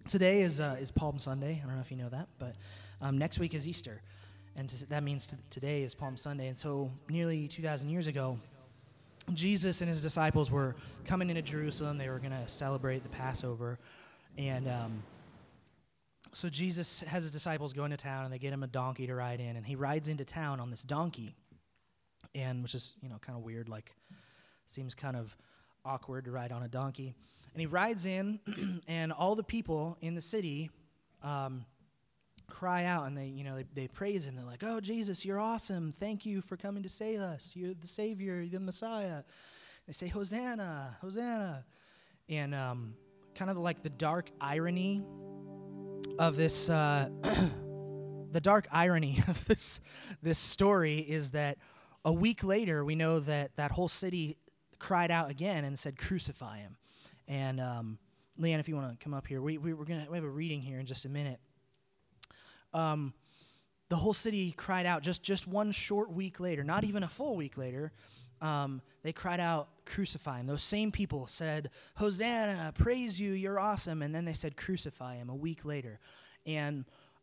Today is Palm Sunday. I don't know if you know that, but next week is Easter, and that means today is Palm Sunday. And so nearly 2,000 years ago, Jesus and his disciples were coming into Jerusalem. They were going to celebrate the Passover, and so Jesus has his disciples go into town, and they get him a donkey to ride in, and he rides into town on this donkey, and which is, kind of weird, like, seems kind of awkward to ride on a donkey. And he rides in, and all the people in the city cry out, and they praise him. They're like, "Oh, Jesus, you're awesome. Thank you for coming to save us. You're the Savior, you're the Messiah." They say, "Hosanna, Hosanna." And kind of like the dark irony of this, the dark irony of this story is that a week later, we know that whole city cried out again and said, "Crucify him." And Leanne, if you want to come up here, we have a reading here in just a minute. The whole city cried out just one short week later, not even a full week later. They cried out, "Crucify him." Those same people said, "Hosanna, praise you, you're awesome." And then they said, "Crucify him," a week later. And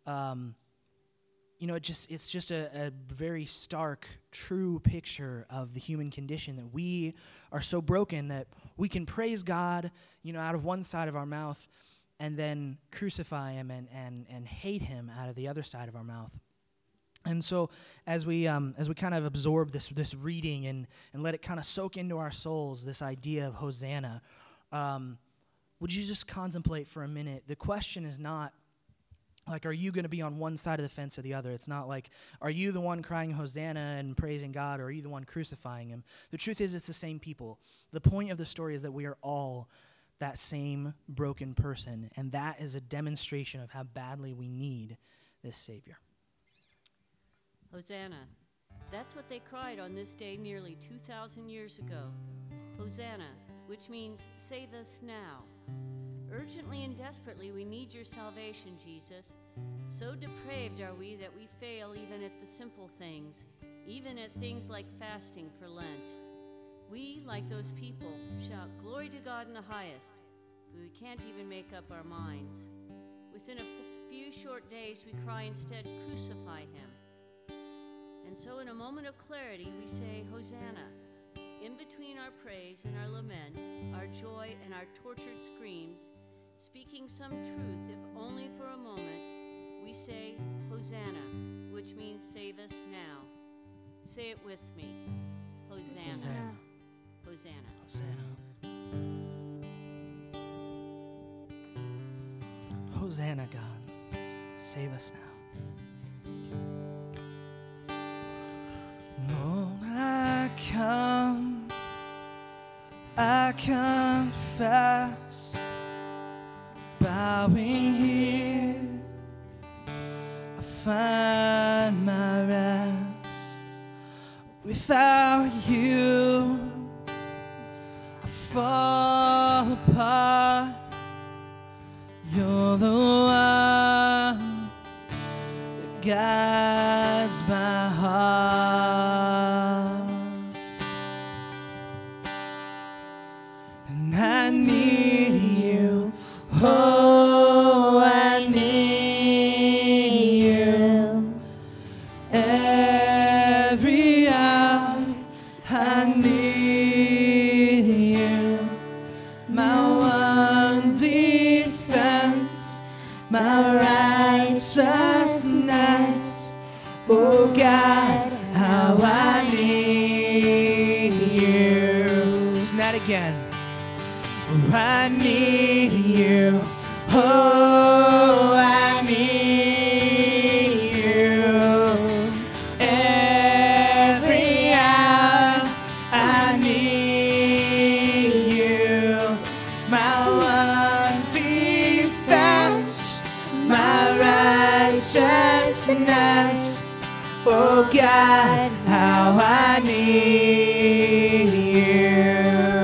it's just a very stark, true picture of the human condition, that we are so broken that we can praise God, out of one side of our mouth, and then crucify him and hate him out of the other side of our mouth. And so as we kind of absorb this reading and let it kind of soak into our souls, this idea of Hosanna, would you just contemplate for a minute? The question is not, like, are you going to be on one side of the fence or the other? It's not like, are you the one crying Hosanna and praising God, or are you the one crucifying him? The truth is, it's the same people. The point of the story is that we are all that same broken person, and that is a demonstration of how badly we need this Savior. Hosanna. That's what they cried on this day nearly 2,000 years ago. Hosanna, which means save us now. Urgently and desperately we need your salvation, Jesus. So depraved are we that we fail even at the simple things, even at things like fasting for Lent. We, like those people, shout glory to God in the highest, but we can't even make up our minds. Within a few short days we cry instead, crucify him. And so in a moment of clarity we say, Hosanna. In between our praise and our lament, our joy and our tortured screams, speaking some truth, if only for a moment, we say, Hosanna, which means save us now. Say it with me. Hosanna. Hosanna. Hosanna. Hosanna, God. Save us now. Lord, I confess, bowing here, I find my rest. Without you, I fall apart. You're the one that guides my heart, and I need you. Oh, I need you every hour. I need you, my one defense, my righteousness. Oh God, how I need you. Sing that again. I need you. Oh, I need you every hour. I need you, my one defense, my righteousness. Oh God, how I need you.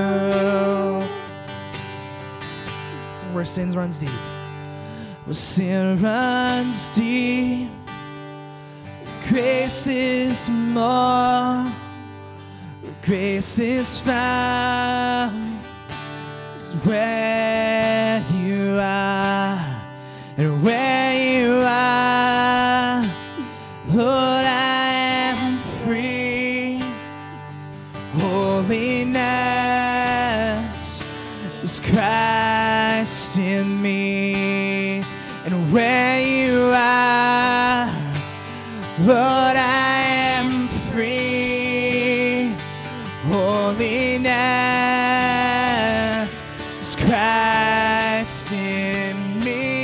Where sin runs deep. Where sin runs deep, grace is more. Where grace is found is where you are. me. And where you are, Lord, I am free. Holiness is Christ in me.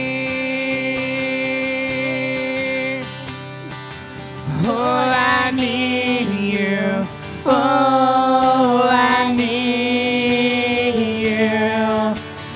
Oh, I need you. Oh, I need you.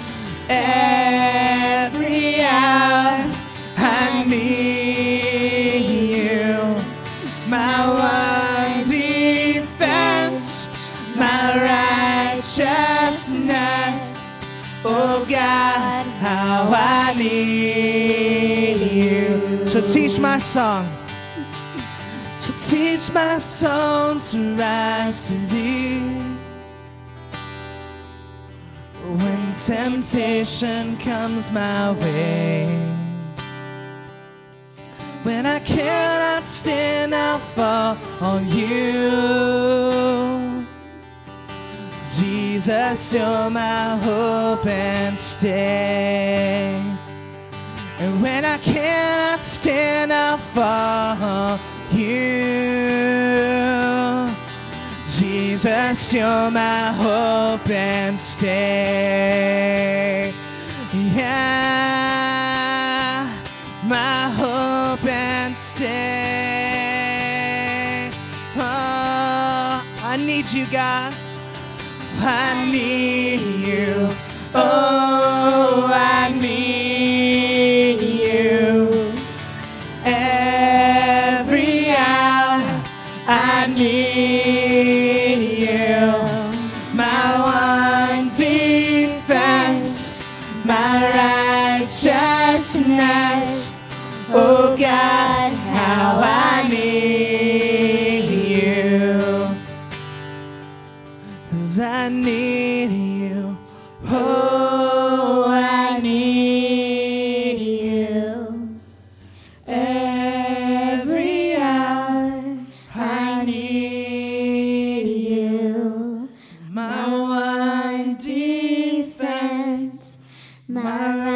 Every hour I need you. My one defense, my righteousness. Oh God, how I need you. So teach my song. So teach my song to rise to thee. When temptation comes my way, when I cannot stand, I'll fall on you. Jesus, you're my hope and stay. And when I cannot stand, I'll fall on you. Jesus, you're my hope and stay. Yeah, my hope and stay. Oh, I need you, God. I need you. Oh, I need you. Every hour I need you. My one defense, my righteousness. Oh God, how I need you. 'Cause I need you. Oh, I need you. Every hour I need you. My one defense, my